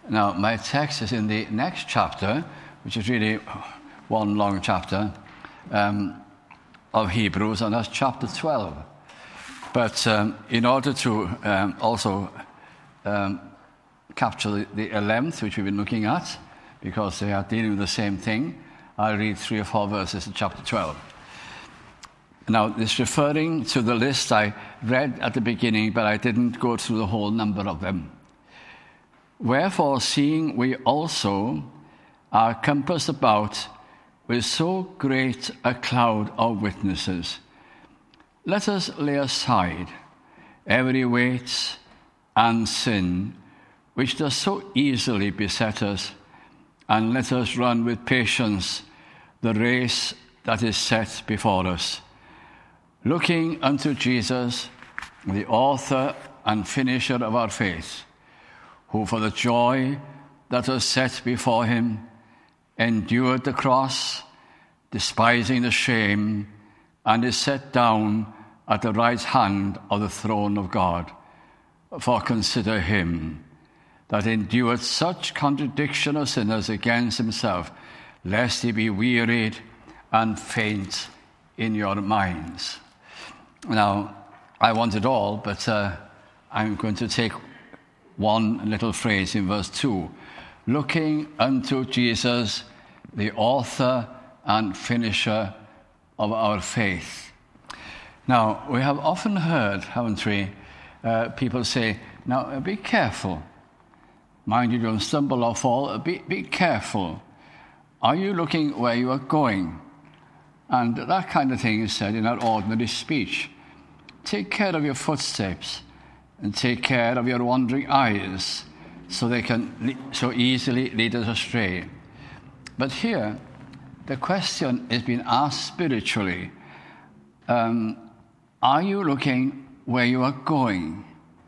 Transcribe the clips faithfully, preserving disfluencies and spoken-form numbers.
Now, my text is in the next chapter, which is really one long chapter um, of Hebrews, and that's chapter twelve. But um, in order to um, also um, capture the, the eleventh, which we've been looking at, because they are dealing with the same thing, I'll read three or four verses in chapter twelve. Now, this referring to the list I read at the beginning, but I didn't go through the whole number of them. Wherefore, seeing we also are compassed about with so great a cloud of witnesses, let us lay aside every weight and sin which does so easily beset us, and let us run with patience the race that is set before us, looking unto Jesus, the author and finisher of our faith, who for the joy that was set before him endured the cross, despising the shame, and is set down at the right hand of the throne of God. For consider him that endured such contradiction of sinners against himself, lest he be wearied and faint in your minds. Now, I want it all, but uh, I'm going to take one little phrase in verse two. Looking unto Jesus, the author and finisher of our faith. Now, we have often heard, haven't we, uh, people say, now, be careful. Mind you don't stumble or fall. Be, be careful. Are you looking where you are going? And that kind of thing is said in our ordinary speech. Take care of your footsteps and take care of your wandering eyes, so they can le- so easily lead us astray. But here, the question is being asked spiritually. Um, are you looking where you are going?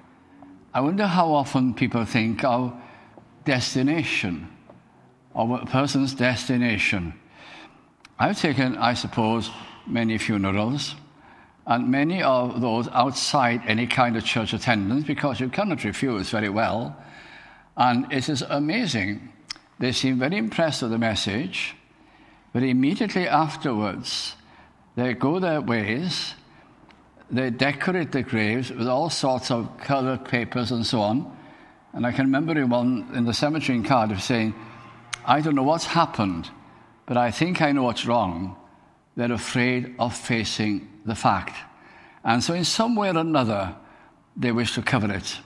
I wonder how often people think of destination, of a person's destination. I've taken, I suppose, many funerals, and many of those outside any kind of church attendance, because you cannot refuse very well. And it is amazing. They seem very impressed with the message, but immediately afterwards, they go their ways, they decorate the graves with all sorts of coloured papers and so on. And I can remember one in the cemetery in Cardiff saying, I don't know what's happened, but I think I know what's wrong. They're afraid of facing the fact. And so in some way or another, they wish to cover it.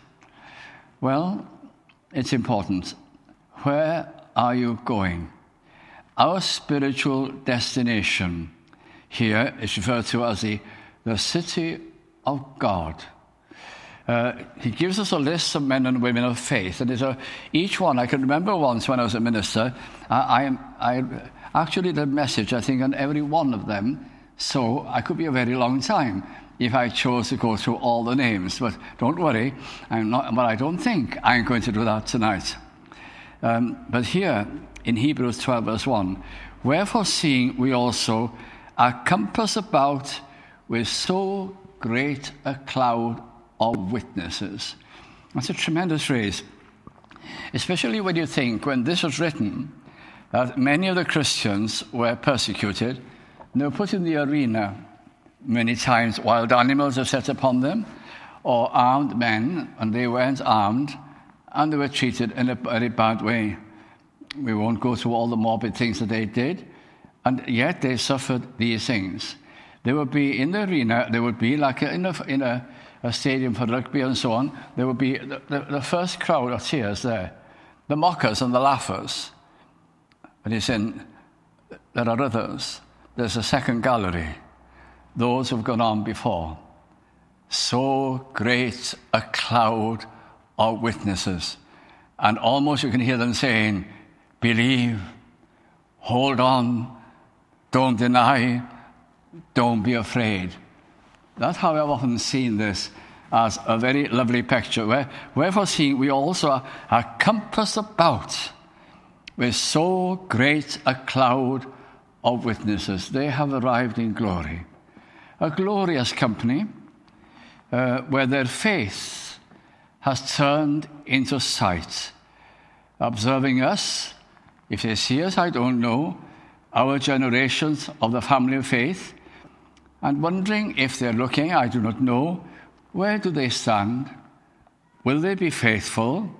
Well, it's important. Where are you going? Our spiritual destination here is referred to as the, the city of God. Uh, he gives us a list of men and women of faith, and it's a, each one, I can remember once when I was a minister, I, I, I actually did a message, I think, on every one of them, so I could be a very long time if I chose to go through all the names. But don't worry, I'm not, but I don't think I'm going to do that tonight. Um, but here, in Hebrews twelve, verse one, wherefore seeing we also are compassed about with so great a cloud of witnesses. That's a tremendous phrase, especially when you think, when this was written, that many of the Christians were persecuted. They were put in the arena. Many times wild animals were set upon them, or armed men, and they weren't armed, and they were treated in a very bad way. We won't go through all the morbid things that they did, and yet they suffered these things. They would be in the arena, they would be like in a, in a, a stadium for rugby and so on. There would be the, the, the first crowd of cheers there, the mockers and the laughers. But he's saying there are others. There's a second gallery, those who've gone on before. So great a cloud of witnesses. And almost you can hear them saying, believe, hold on, don't deny, don't be afraid. That's how I've often seen this, as a very lovely picture. Where, wherefore seeing we also are, are compassed about with so great a cloud of witnesses. They have arrived in glory. A glorious company uh, where their faith has turned into sight. observing us. If they see us, I don't know, our generations of the family of faith, and wondering if they're looking, I do not know, where do they stand? Will they be faithful?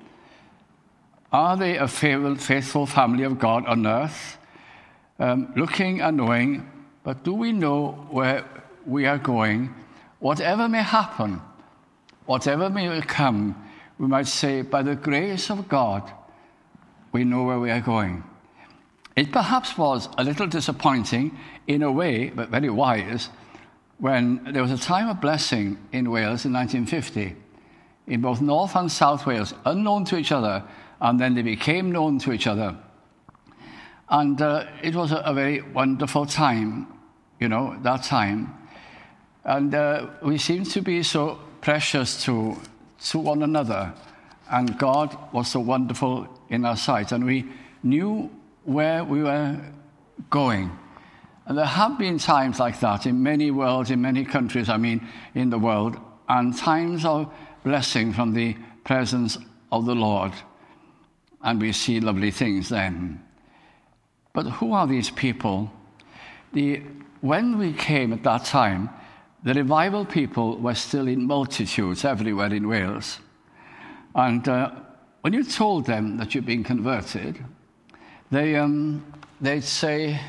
Are they a faithful family of God on earth? Um, looking and knowing, but do we know where we are going? Whatever may happen, whatever may come, we might say, by the grace of God, we know where we are going. It perhaps was a little disappointing in a way, but very wise, when there was a time of blessing in Wales in nineteen fifty, in both North and South Wales, unknown to each other, and then they became known to each other. And uh, it was a, a very wonderful time, you know, that time. And uh, we seemed to be so precious to, to one another. And God was so wonderful in our sight. And we knew where we were going. And there have been times like that in many worlds, in many countries, I mean, in the world, and times of blessing from the presence of the Lord. And we see lovely things then. But who are these people? The, when we came at that time, the revival people were still in multitudes everywhere in Wales. And uh, when you told them that you'd been converted, they, um, they'd say,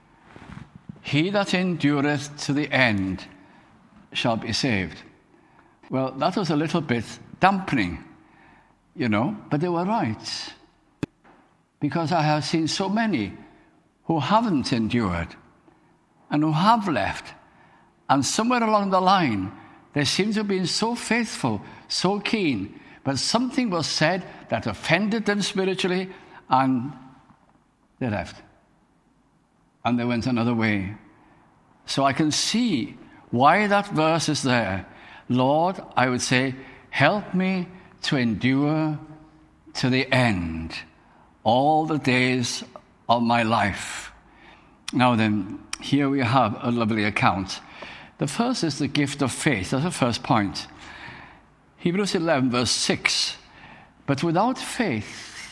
"He that endureth to the end shall be saved." Well, that was a little bit dampening, you know, but they were right. Because I have seen so many who haven't endured and who have left. And somewhere along the line, they seem to have been so faithful, so keen, but something was said that offended them spiritually, and they left. And they went another way. So I can see why that verse is there. Lord, I would say, help me to endure to the end, all the days of my life. Now then, here we have a lovely account. The first is the gift of faith. That's the first point. Hebrews eleven, verse six. But without faith,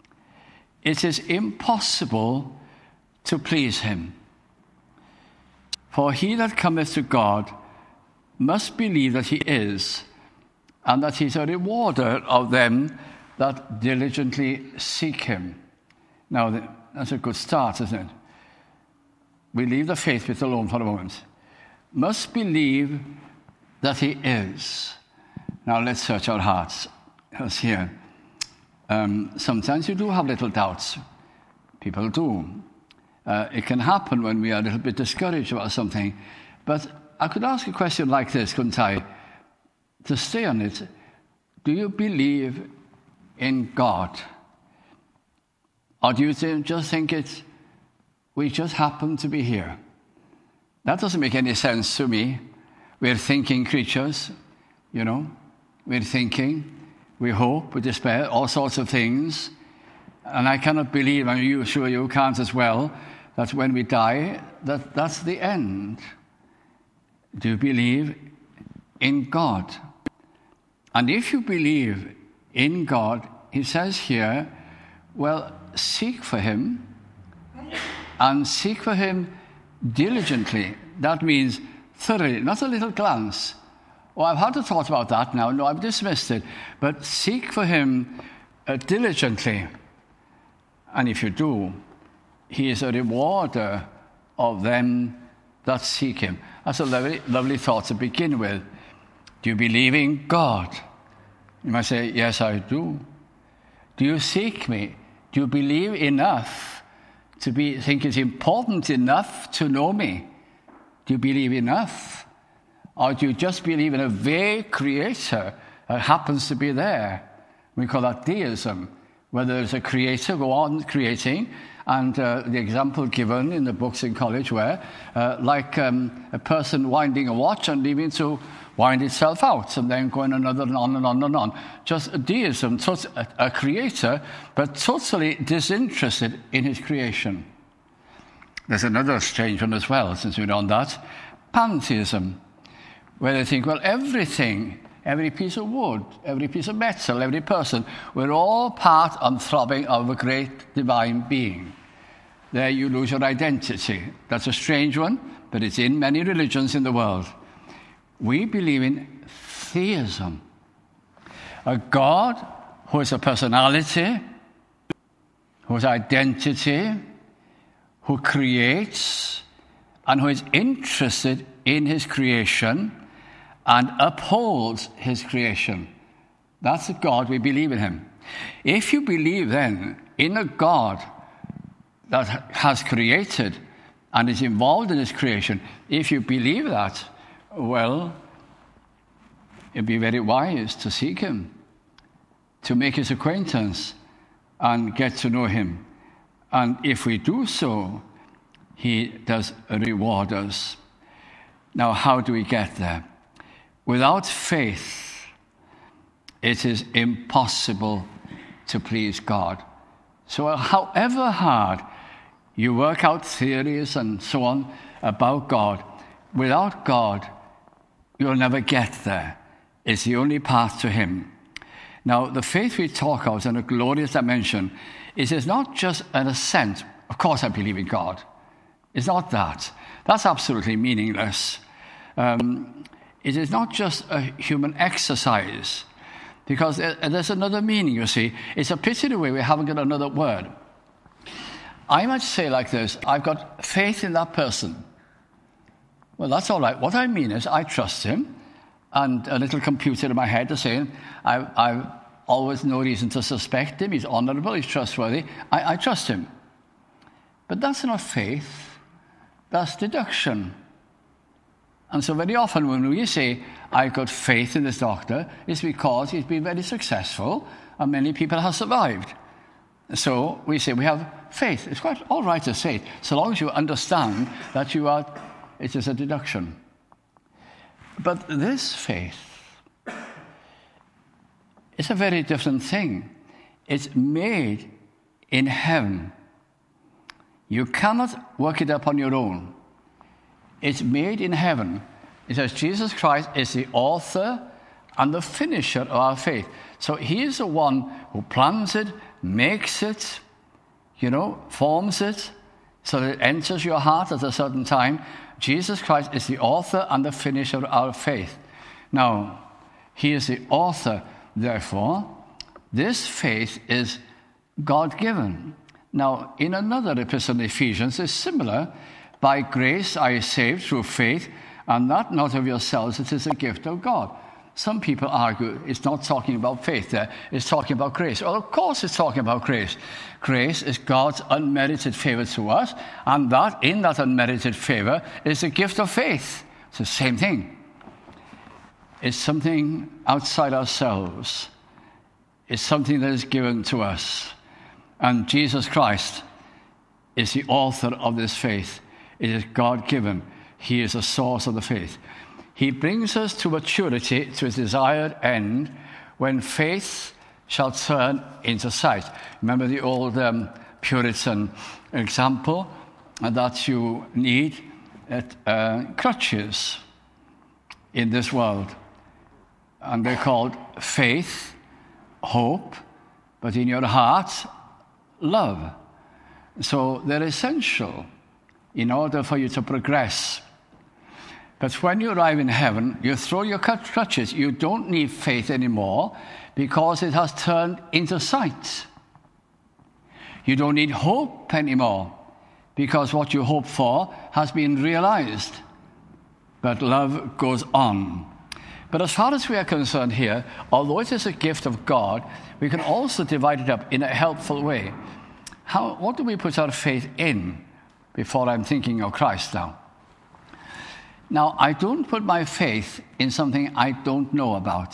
it is impossible to please him. For he that cometh to God must believe that he is, and that he is a rewarder of them that diligently seek him. Now, that's a good start, isn't it? We leave the faith bit alone for a moment. Must believe that he is. Now, let's search our hearts. Because here, um, sometimes you do have little doubts. People do. Uh, it can happen when we are a little bit discouraged about something. But I could ask a question like this, couldn't I? To stay on it. Do you believe in God? Or do you th- just think it's, we just happen to be here? That doesn't make any sense to me. We're thinking creatures, you know. We're thinking, we hope, we despair, all sorts of things. And I cannot believe, I'm mean, sure you can't as well, that when we die, that that's the end. Do you believe in God? And if you believe in God, he says here, well, seek for him, and seek for him diligently. That means thoroughly, not a little glance. Oh, I've had a thought about that now. No, I've dismissed it. But seek for him uh, diligently. And if you do, he is a rewarder of them that seek him. That's a lovely, lovely thought to begin with. Do you believe in God? You might say, yes, I do. Do you seek me? Do you believe enough to be, think it's important enough to know me? Do you believe enough? Or do you just believe in a vague creator that happens to be there? We call that deism. Whether there's a creator, go on creating. And uh, the example given in the books in college were uh, like um, a person winding a watch and leaving to wind itself out, and then going another and on and on and on. Just a deism, a, a creator, but totally disinterested in his creation. There's another strange one as well, since we're on that. Pantheism, where they think, well, everything every piece of wood, every piece of metal, every person. We're all part and throbbing of a great divine being. There you lose your identity. That's a strange one, but it's in many religions in the world. We believe in theism. A God who is a personality, who has identity, who creates, and who is interested in his creation and upholds his creation. That's the God we believe in him. If you believe then in a God that has created and is involved in his creation, if you believe that, well, it'd be very wise to seek him, to make his acquaintance and get to know him. And if we do so, he does reward us. Now, how do we get there? Without faith, it is impossible to please God. So however hard you work out theories and so on about God, without God, you'll never get there. It's the only path to him. Now, the faith we talk of in a glorious dimension is it's not just an assent. Of course I believe in God. It's not that. That's absolutely meaningless. Um, it is not just a human exercise, because there's another meaning, you see. It's a pity the way we haven't got another word. I might say like this: I've got faith in that person. Well, that's all right. What I mean is I trust him, and a little computer in my head is saying, I, I've always no reason to suspect him. He's honourable, he's trustworthy. I, I trust him. But that's not faith. That's deduction. And so very often when we say, I've got faith in this doctor, it's because he's been very successful and many people have survived. So we say we have faith. It's quite all right to say it, so long as you understand that you are, it is a deduction. But this faith is a very different thing. It's made in heaven. You cannot work it up on your own. It's made in heaven. It says Jesus Christ is the author and the finisher of our faith. So he is the one who plans it, makes it, you know, forms it, so that it enters your heart at a certain time. Jesus Christ is the author and the finisher of our faith. Now, he is the author, therefore, this faith is God-given. Now, in another epistle in Ephesians, it's similar. By grace are you saved through faith, and that not of yourselves, it is a gift of God. Some people argue it's not talking about faith there, it's talking about grace. Well, of course it's talking about grace. Grace is God's unmerited favor to us, and that in that unmerited favor is the gift of faith. It's the same thing. It's something outside ourselves. It's something that is given to us. And Jesus Christ is the author of this faith. It is God-given. He is the source of the faith. He brings us to maturity, to his desired end, when faith shall turn into sight. Remember the old um, Puritan example that you need at, uh, crutches in this world. And they're called faith, hope, but in your heart, love. So they're essential in order for you to progress. But when you arrive in heaven, you throw your crutches. You don't need faith anymore because it has turned into sight. You don't need hope anymore because what you hope for has been realized. But love goes on. But as far as we are concerned here, although it is a gift of God, we can also divide it up in a helpful way. How, what do we put our faith in before I'm thinking of Christ now? Now, I don't put my faith in something I don't know about.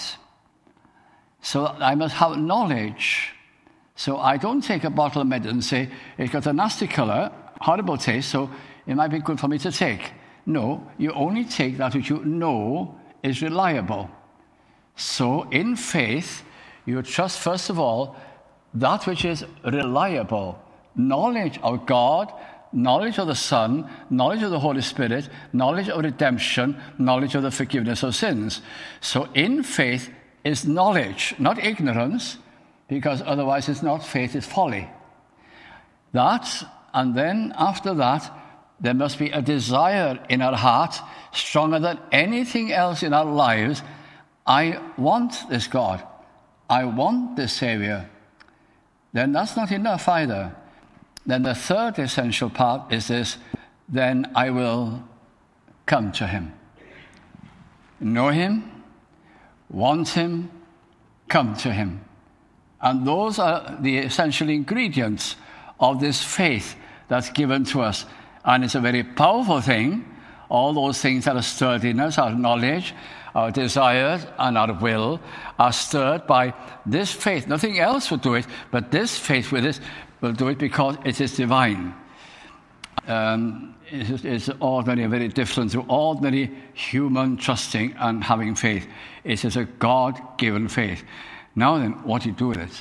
So I must have knowledge. So I don't take a bottle of medicine and say, it's got a nasty color, horrible taste, so it might be good for me to take. No, you only take that which you know is reliable. So in faith, you trust, first of all, that which is reliable. Knowledge of God knowledge of the Son, knowledge of the Holy Spirit, knowledge of redemption, knowledge of the forgiveness of sins. So in faith is knowledge, not ignorance, because otherwise it's not faith, it's folly. That, and then after that, there must be a desire in our heart, stronger than anything else in our lives. I want this God. I want this Savior. Then that's not enough either. Then the third essential part is this: then I will come to him. Know him, want him, come to him. And those are the essential ingredients of this faith that's given to us. And it's a very powerful thing. All those things that are stirred in us, our knowledge, our desires, and our will, are stirred by this faith. Nothing else will do it, but this faith with it will do it because it is divine. Um, it's, it's ordinary, very different to ordinary human trusting and having faith. It is a God-given faith. Now then, what do you do with it?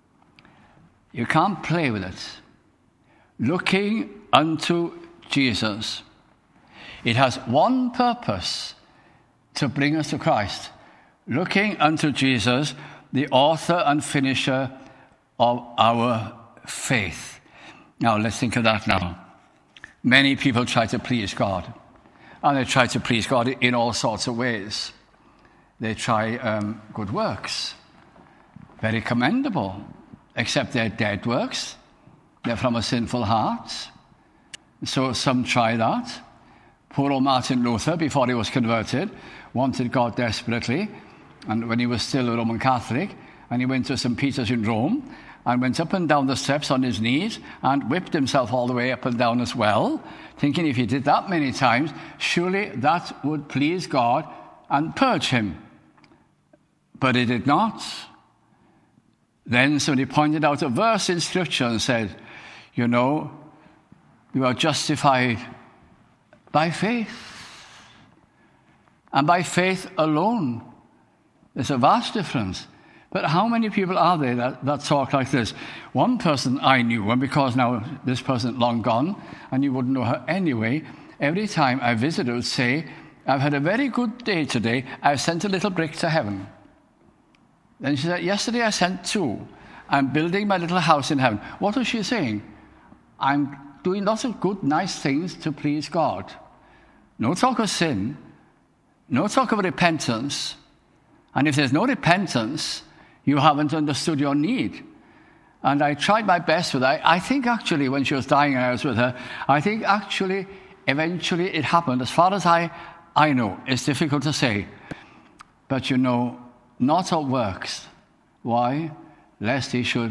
You can't play with it. Looking unto Jesus. It has one purpose: to bring us to Christ. Looking unto Jesus, the author and finisher of our faith. Now, let's think of that now. Many people try to please God. And they try to please God in all sorts of ways. They try um, good works. Very commendable. Except they're dead works. They're from a sinful heart. So some try that. Poor old Martin Luther, before he was converted, wanted God desperately. And when he was still a Roman Catholic, and he went to Saint Peter's in Rome, and went up and down the steps on his knees, and whipped himself all the way up and down as well, thinking if he did that many times, surely that would please God and purge him. But it did not. Then somebody pointed out a verse in Scripture and said, you know, you are justified by faith. And by faith alone. There's a vast difference. But how many people are there that, that talk like this? One person I knew, and because now this person long gone, and you wouldn't know her anyway, every time I visited would say, I've had a very good day today. I've sent a little brick to heaven. Then she said, yesterday I sent two. I'm building my little house in heaven. What was she saying? I'm doing lots of good, nice things to please God. No talk of sin. No talk of repentance. And if there's no repentance, you haven't understood your need. And I tried my best with her. I think actually when she was dying and I was with her, I think actually eventually it happened. As far as I, I know, it's difficult to say. But you know, not of works. Why? Lest he should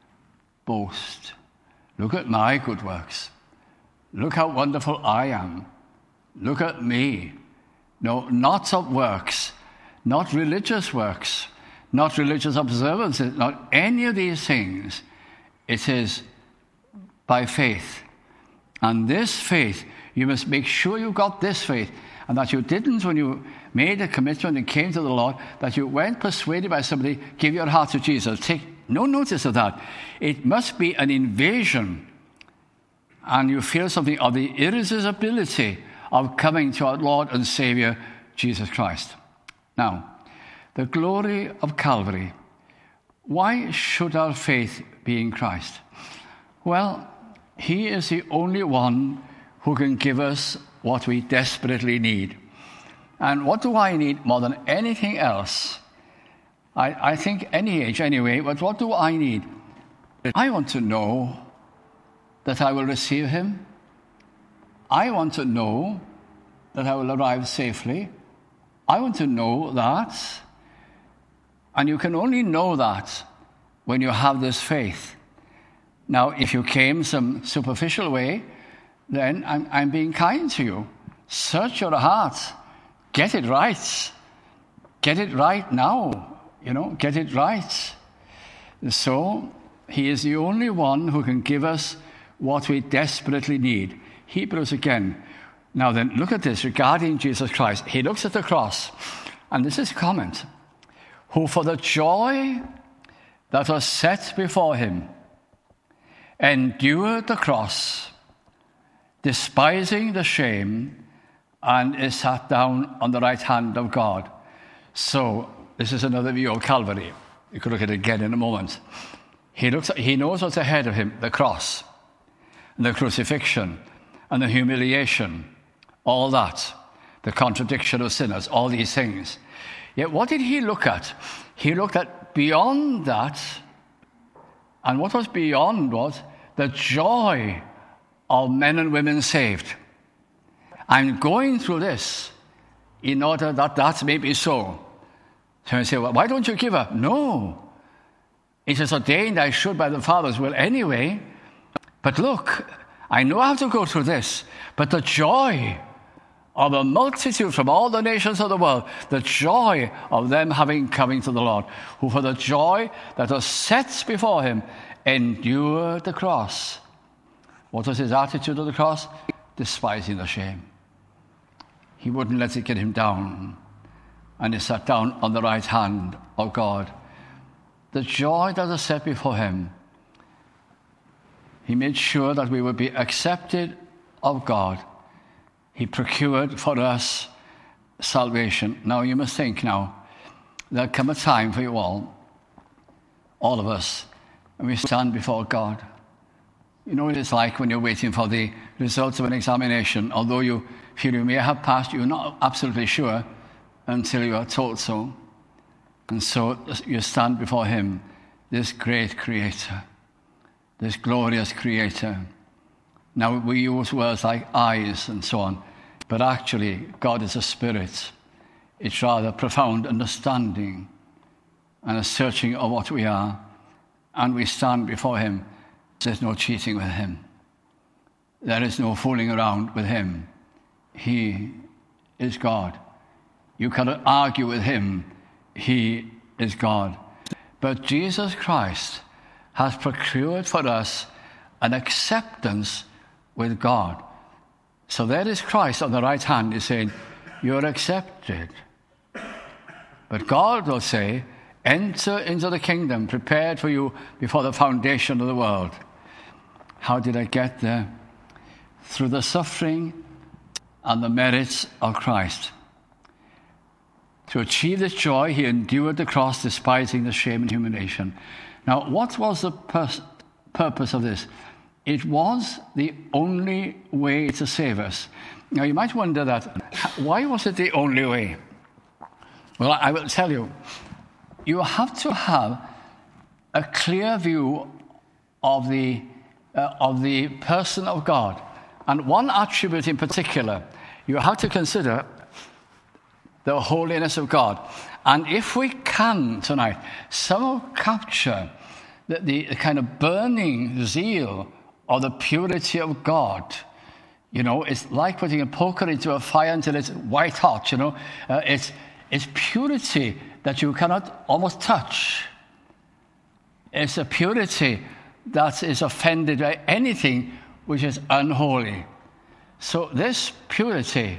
boast. Look at my good works. Look how wonderful I am. Look at me. No, not of works. Not religious works. Not religious observances. Not any of these things. It is by faith. And this faith, you must make sure you got this faith. And that you didn't, when you made a commitment and came to the Lord, that you weren't persuaded by somebody, give your heart to Jesus. Take no notice of that. It must be an invasion. And you feel something of the irresistibility of coming to our Lord and Savior, Jesus Christ. Now, the glory of Calvary. Why should our faith be in Christ? Well, he is the only one who can give us what we desperately need. And what do I need more than anything else? I, I think any age anyway, but what do I need? I want to know that I will receive him. I want to know that I will arrive safely. I want to know that. And you can only know that when you have this faith. Now, if you came some superficial way, then I'm, I'm being kind to you. Search your heart. Get it right. Get it right now. You know, get it right. So, he is the only one who can give us what we desperately need. Hebrews again. Now then, look at this regarding Jesus Christ. He looks at the cross, and this is a comment. Who for the joy that was set before him endured the cross, despising the shame, and is sat down on the right hand of God. So, this is another view of Calvary. You could look at it again in a moment. He looks. He knows what's ahead of him, the cross, and the crucifixion, and the humiliation, all that, the contradiction of sinners, all these things. Yet what did he look at? He looked at beyond that, and what was beyond was the joy of men and women saved. I'm going through this in order that that may be so. So I say, well, why don't you give up? No. It is ordained I should by the Father's will anyway. But look, I know I have to go through this, but the joy of a multitude from all the nations of the world, the joy of them having coming to the Lord, who for the joy that was set before him endured the cross. What was his attitude to the cross? Despising the shame. He wouldn't let it get him down. And he sat down on the right hand of God. The joy that was set before him, he made sure that we would be accepted of God. He procured for us salvation. Now you must think now, there'll come a time for you all, all of us, and we stand before God. You know what it's like when you're waiting for the results of an examination. Although you feel you may have passed, you're not absolutely sure until you are told so. And so you stand before him, this great creator, this glorious creator. Now we use words like eyes and so on, but actually God is a spirit. It's rather profound understanding and a searching of what we are. And we stand before him. There's no cheating with him. There is no fooling around with him. He is God. You cannot argue with him. He is God. But Jesus Christ has procured for us an acceptance with God. So there is Christ on the right hand. He's saying, you're accepted. But God will say, enter into the kingdom prepared for you before the foundation of the world. How did I get there? Through the suffering and the merits of Christ. To achieve this joy, he endured the cross, despising the shame and humiliation. Now, what was the pers- purpose of this? It was the only way to save us. Now, you might wonder that, why was it the only way? Well, I will tell you. You have to have a clear view of the uh, of the person of God. And one attribute in particular, you have to consider the holiness of God. And if we can tonight somehow capture the, the, the kind of burning zeal of the purity of God, you know, it's like putting a poker into a fire until it's white hot, you know. Uh, it's, it's purity that you cannot almost touch. It's a purity that is offended by anything which is unholy. So this purity,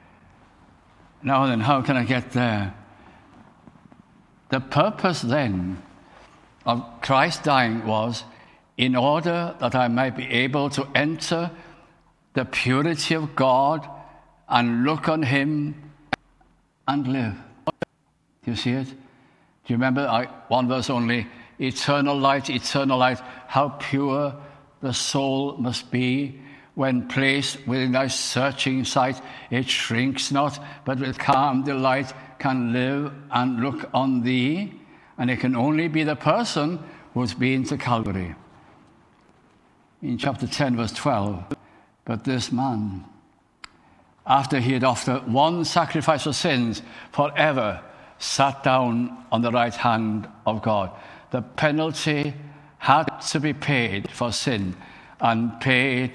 now then, how can I get there? The purpose then of Christ dying was in order that I might be able to enter the purity of God and look on him and live. Do you see it? Do you remember I, one verse only? Eternal light, eternal light, how pure the soul must be when placed within thy searching sight. It shrinks not, but with calm delight can live and look on thee. And it can only be the person who's been to Calvary. In chapter ten, verse twelve, but this man, after he had offered one sacrifice for sins forever, sat down on the right hand of God. The penalty had to be paid for sin, and paid,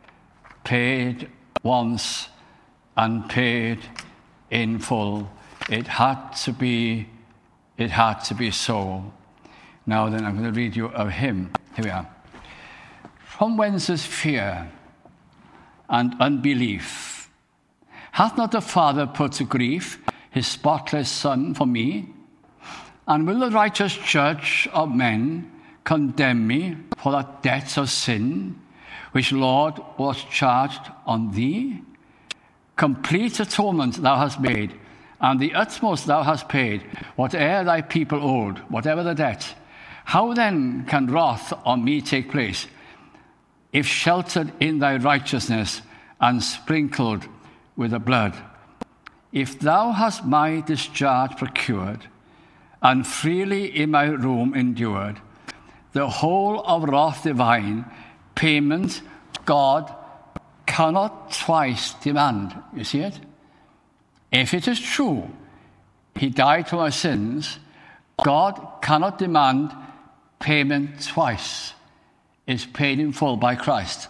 paid once, and paid in full. It had to be, it had to be so. Now then, I'm going to read you a hymn. Here we are. From whence is fear and unbelief? Hath not the Father put to grief his spotless Son for me? And will the righteous judge of men condemn me for that debt of sin? which, Lord, was charged on thee? Complete atonement thou hast made, and the utmost thou hast paid, whate'er thy people owed, whatever the debt. How then can wrath on me take place, if sheltered in thy righteousness and sprinkled with the blood? If thou hast my discharge procured, and freely in my room endured, the whole of wrath divine, payment God cannot twice demand. You see it? If it is true he died for our sins, God cannot demand payment twice. It's paid in full by Christ.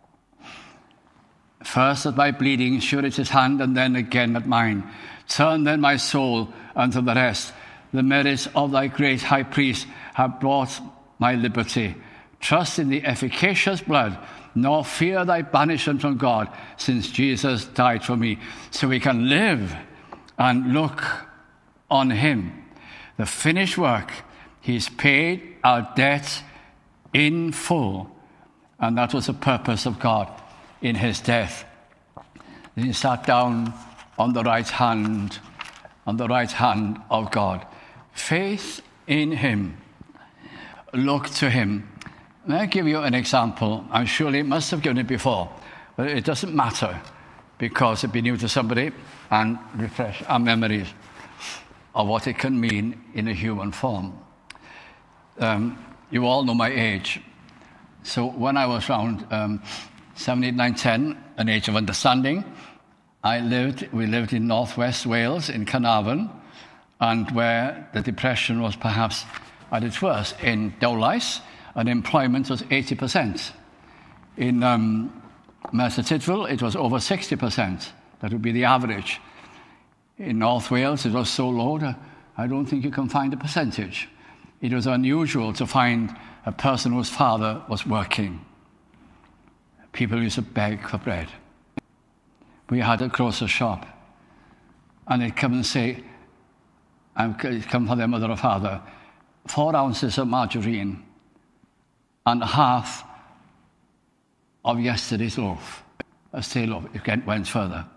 First at my bleeding, sure at his hand, and then again at mine. Turn then my soul unto the rest. The merits of thy great high priest have brought my liberty. Trust in the efficacious blood, nor fear thy banishment from God, since Jesus died for me, so we can live and look on him. The finished work, he's paid our debt in full, and that was the purpose of God in his death. Then he sat down on the right hand, on the right hand of God. Faith in him. Look to him. May I give you an example? I surely must have given it before, but it doesn't matter, because it'd be new to somebody and refresh our memories of what it can mean in a human form. Um, you all know my age. So when I was around um, seven, eight, nine, ten, an age of understanding, I lived, we lived in northwest Wales, in Carnarvon, and where the depression was perhaps at its worst. In Dowlais, unemployment was eighty percent. In um, Merthyr Tydfil, it was over sixty percent. That would be the average. In North Wales, it was so low that I don't think you can find a percentage. It was unusual to find a person whose father was working. People used to beg for bread. We had a grocer's shop, and they'd come and say, I've come for their mother or father, four ounces of margarine and half of yesterday's loaf, a stale loaf. It went further.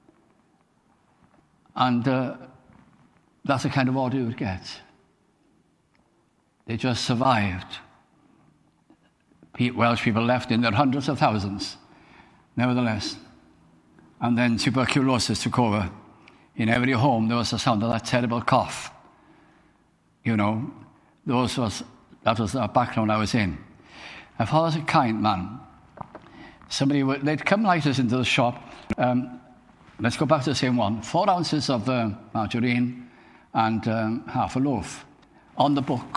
And uh, that's the kind of order you would get. They just survived. Welsh people left in their hundreds of thousands, nevertheless. And then tuberculosis took over. In every home, there was the sound of that terrible cough. You know, those was, that was the background I was in. My father's a kind man. Somebody would, they'd come like this into the shop. Um, let's go back to the same one. Four ounces of uh, margarine and um, half a loaf. On the book.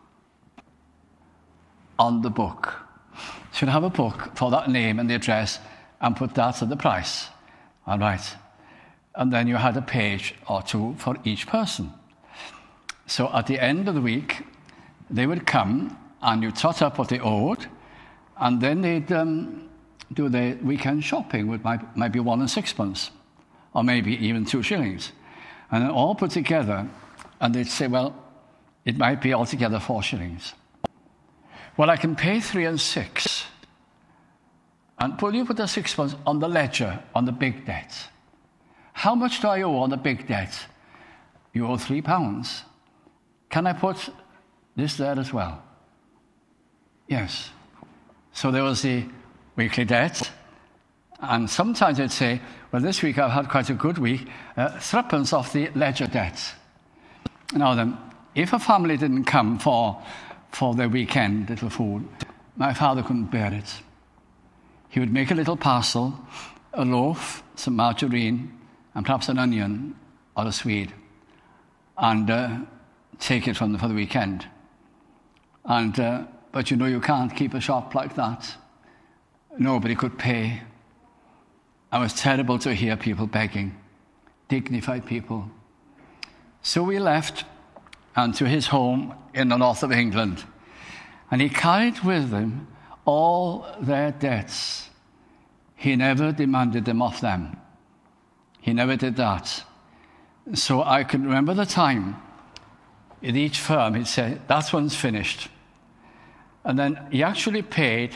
On the book. Should have a book for that name and the address and put that at the price. All right. And then you had a page or two for each person. So at the end of the week, they would come and you tot up what they owed, and then they'd um, do their weekend shopping with might, might be one and sixpence, or maybe even two shillings. And then all put together, and they'd say, well, it might be altogether four shillings. Well, I can pay three and six. And will you put the sixpence on the ledger, on the big debt? How much do I owe on the big debt? You owe three pounds. Can I put this there as well? Yes. So there was the weekly debt. And sometimes they'd say, well, this week I've had quite a good week. Uh, threepence off the ledger debt. Now then, if a family didn't come for, for their weekend little food, my father couldn't bear it. He would make a little parcel, a loaf, some margarine, and perhaps an onion or a swede, and uh, take it from the, for the weekend. And uh, but you know you can't keep a shop like that. Nobody could pay. It was terrible to hear people begging, dignified people. So we left and to his home in the north of England, and he carried with him all their debts. He never demanded them off them. He never did that. So I can remember the time in each firm he'd say, that one's finished. And then he actually paid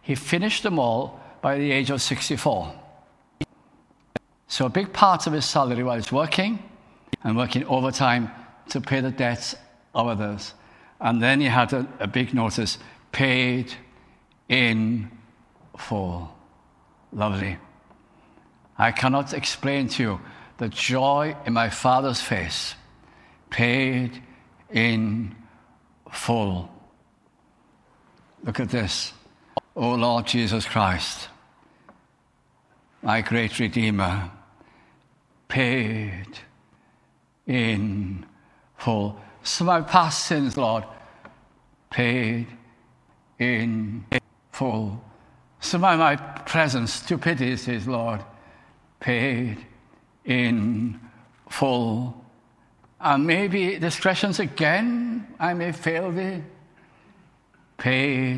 he finished them all by the age of sixty-four. So a big part of his salary was working and working overtime to pay the debts of others. And then he had a, a big notice, paid in full. Lovely. I cannot explain to you the joy in my Father's face. Paid in full. Look at this. O Lord Jesus Christ, my great Redeemer, paid in full. Some of my past sins, Lord, paid in full. Some of my present stupidities, Lord, paid in full. And maybe discretions again, I may fail thee. Paid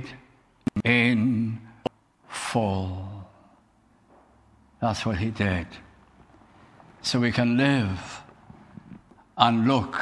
in full. That's what he did. So we can live and look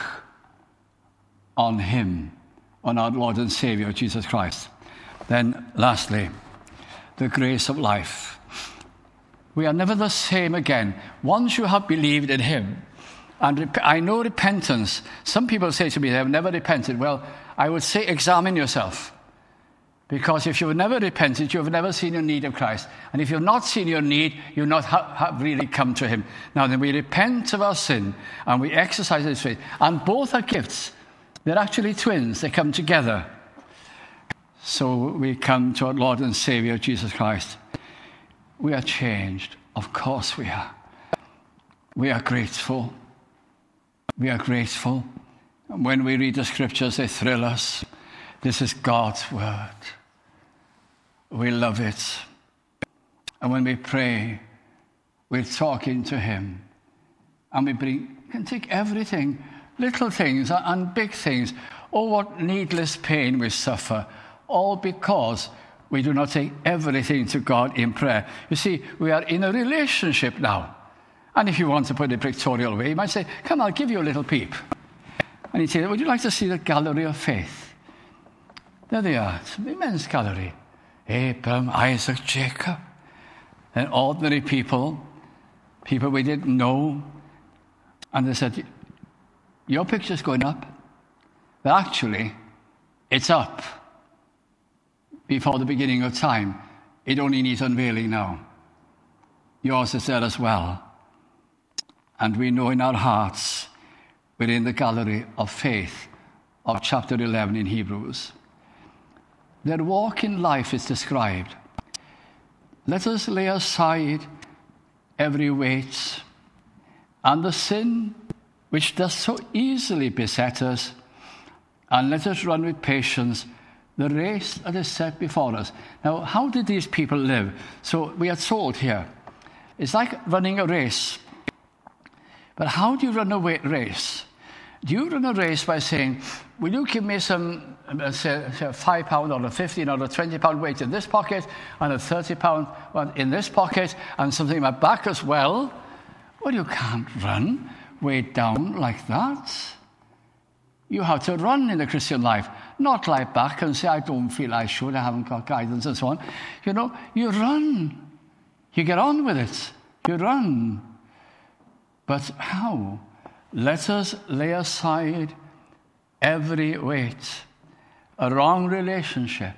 on him, on our Lord and Savior, Jesus Christ. Then, lastly, the grace of life. We are never the same again. Once you have believed in him, and rep- I know repentance, some people say to me, they have never repented. Well, I would say examine yourself. Because if you've never repented, you've never seen your need of Christ. And if you've not seen your need, you've not ha- have really come to him. Now then, we repent of our sin, and we exercise his faith. And both are gifts. They're actually twins. They come together. So we come to our Lord and Savior, Jesus Christ. We are changed. Of course we are. We are grateful. We are grateful. And when we read the scriptures, they thrill us. This is God's word. We love it. And when we pray, we're talking to him. And we bring, can take everything, little things and big things. Oh, what needless pain we suffer. All because we do not take everything to God in prayer. You see, we are in a relationship now. And if you want to put it a pictorial way, you might say, come, I'll give you a little peep. And he'd say, would you like to see the gallery of faith? There they are. It's an immense gallery. Abraham, Isaac, Jacob. And ordinary people, people we didn't know. And they said, your picture's going up. But actually, it's up before the beginning of time. It only needs unveiling now. Yours is there as well. And we know in our hearts, we're in the gallery of faith of chapter eleven in Hebrews. Their walk in life is described. Let us lay aside every weight and the sin which does so easily beset us, and let us run with patience the race that is set before us. Now, how did these people live? So we are told here, it's like running a race. But how do you run a race? Do you run a race by saying, will you give me some, uh, say, say a five pound or a fifteen or a twenty pound weight in this pocket and a thirty pound one in this pocket and something in my back as well? Well, you can't run weight down like that. You have to run in the Christian life, not lie back and say, I don't feel I should, I haven't got guidance and so on. You know, you run. You get on with it. You run. But how? Let us lay aside every weight, a wrong relationship,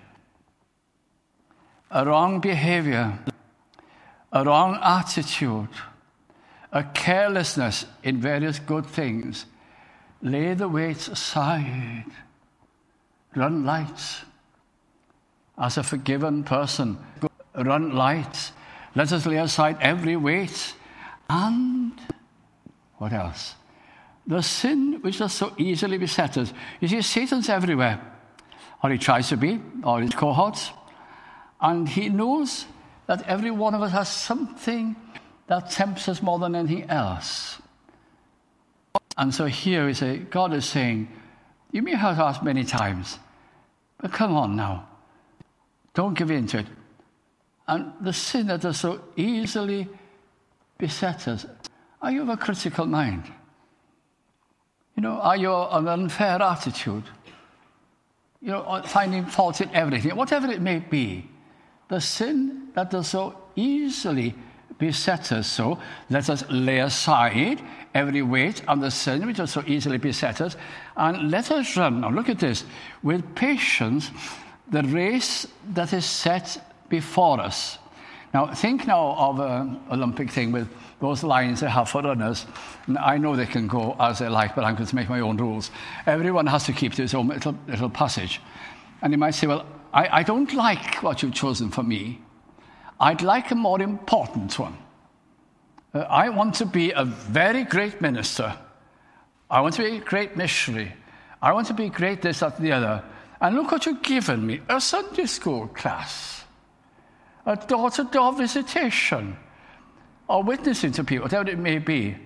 a wrong behavior, a wrong attitude, a carelessness in various good things. Lay the weights aside. Run light. As a forgiven person, run light. Let us lay aside every weight and what else? The sin which does so easily beset us. You see, Satan's everywhere. Or he tries to be, or his cohorts. And he knows that every one of us has something that tempts us more than anything else. And so here we say, God is saying, you may have asked many times, but come on now. Don't give in to it. And the sin that does so easily beset us, are you of a critical mind? You know, are you of an unfair attitude? You know, finding fault in everything, whatever it may be. the sin that does so easily beset us. So let us lay aside every weight and the sin which does so easily beset us, and let us run, now look at this, with patience the race that is set before us. Now, think now of an Olympic thing with those lines they have for runners. And I know they can go as they like, but I'm going to make my own rules. Everyone has to keep to his own little, little passage. And you might say, well, I, I don't like what you've chosen for me. I'd like a more important one. Uh, I want to be a very great minister. I want to be a great missionary. I want to be great this, that, and the other. And look what you've given me, a Sunday school class, a door-to-door visitation, or witnessing to people, whatever it may be.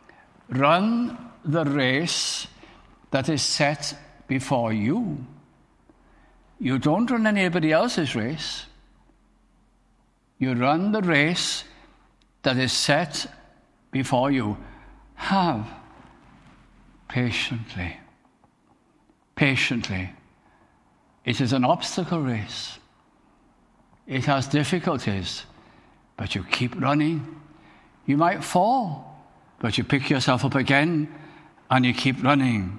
Run the race that is set before you. You don't run anybody else's race. You run the race that is set before you. Have patiently. Patiently. It is an obstacle race. It has difficulties, but you keep running. You might fall, but you pick yourself up again and you keep running.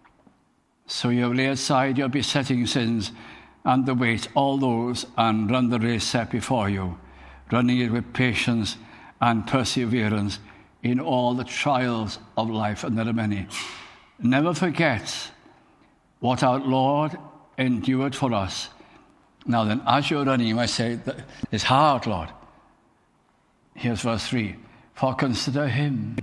So you lay aside your besetting sins and the weight, all those, and run the race set before you, running it with patience and perseverance in all the trials of life, and there are many. Never forget what our Lord endured for us. Now then, as you're running, you might say, it's hard, Lord. Here's verse three. For consider him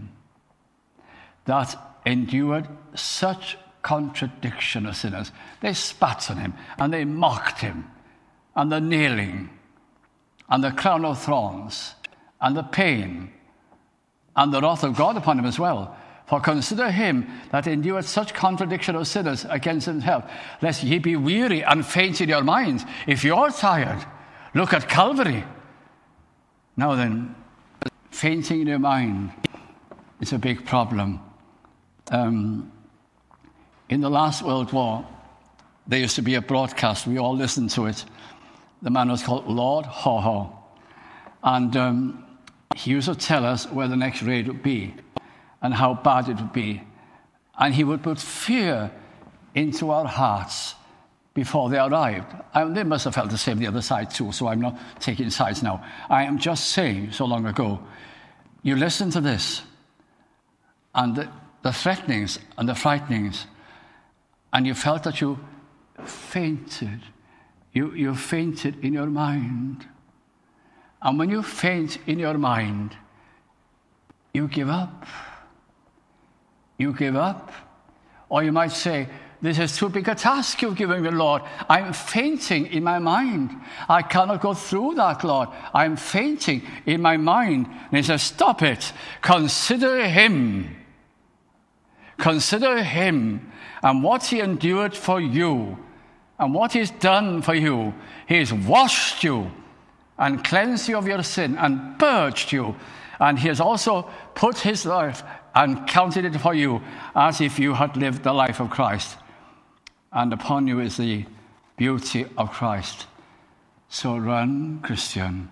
that endured such contradiction of sinners. They spat on him, and they mocked him, and the nailing, and the crown of thorns, and the pain, and the wrath of God upon him as well. For consider him that endured such contradiction of sinners against himself, lest ye be weary and faint in your minds. If you're tired, look at Calvary. Now then, fainting in your mind is a big problem. Um, in the last World War, there used to be a broadcast. We all listened to it. The man was called Lord Haw Haw. And um, he used to tell us where the next raid would be and how bad it would be. And he would put fear into our hearts before they arrived. And they must have felt the same the other side too, so I'm not taking sides now. I am just saying, so long ago, you listen to this, and the, the threatenings and the frightenings, and you felt that you fainted. You, you fainted in your mind. And when you faint in your mind, you give up. You give up. Or you might say, this is too big a task you've given me, Lord. I'm fainting in my mind. I cannot go through that, Lord. I'm fainting in my mind. And he says, stop it. Consider him. Consider him and what he endured for you and what he's done for you. He's washed you and cleansed you of your sin and purged you. And he has also put his life and counted it for you as if you had lived the life of Christ. And upon you is the beauty of Christ. So run, Christian.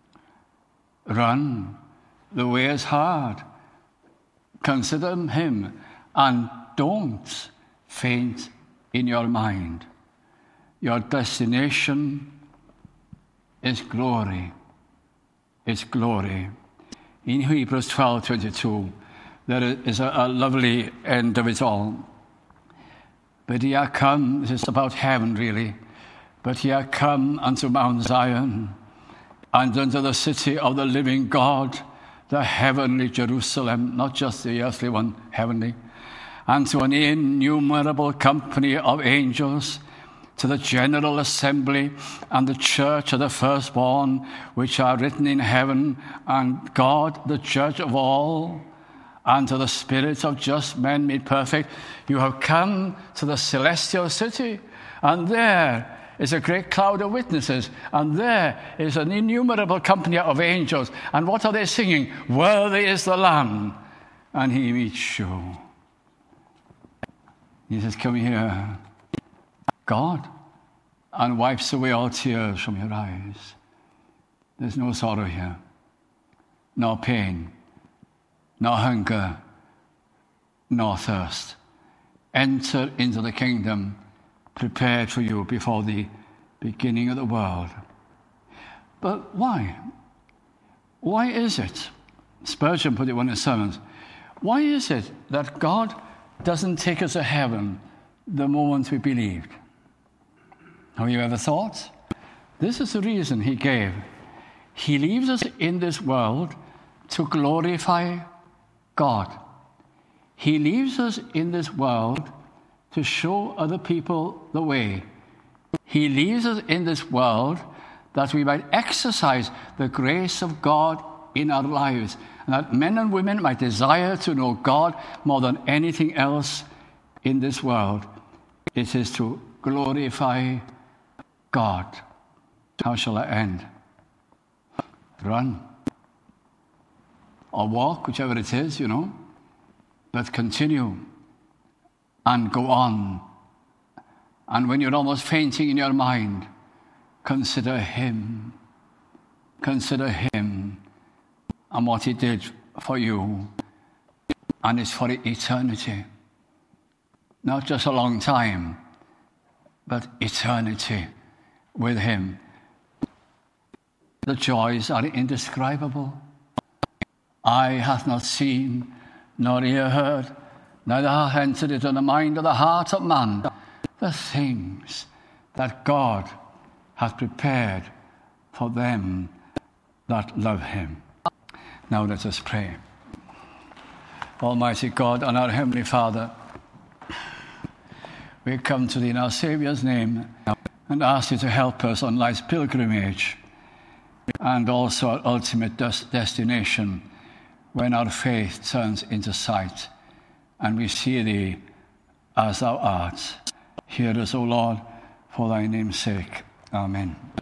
Run. The way is hard. Consider him and don't faint in your mind. Your destination is glory. It's glory. In Hebrews twelve twenty-two, there is a, a lovely end of it all. But ye are come, this is about heaven really, but ye are come unto Mount Zion, and unto the city of the living God, the heavenly Jerusalem, not just the earthly one, heavenly, and to an innumerable company of angels, to the general assembly and the church of the firstborn, which are written in heaven, and God, the judge of all, and to the spirits of just men made perfect. You have come to the celestial city, and there is a great cloud of witnesses, and there is an innumerable company of angels. And what are they singing? Worthy is the Lamb, and he meets you. He says, come here, God, and wipes away all tears from your eyes. There's no sorrow here, nor pain, nor hunger, nor thirst. Enter into the kingdom prepared for you before the beginning of the world. But why? Why is it? Spurgeon put it in one of his sermons. Why is it that God doesn't take us to heaven the moment we believed? Have you ever thought? This is the reason he gave. He leaves us in this world to glorify God. He leaves us in this world to show other people the way. He leaves us in this world that we might exercise the grace of God in our lives, and that men and women might desire to know God more than anything else in this world. It is to glorify God. How shall I end? Run. Or walk, whichever it is, you know. But continue and go on. And when you're almost fainting in your mind, consider him. Consider him and what he did for you. And it's for eternity. Not just a long time, but eternity with him. The joys are indescribable. Eye hath not seen, nor ear heard, neither hath entered into the mind of the heart of man the things that God hath prepared for them that love him. Now let us pray. Almighty God and our Heavenly Father, we come to thee in our Saviour's name and ask thee to help us on life's pilgrimage and also our ultimate des- destination when our faith turns into sight and we see thee as thou art. Hear us, O Lord, for thy name's sake. Amen.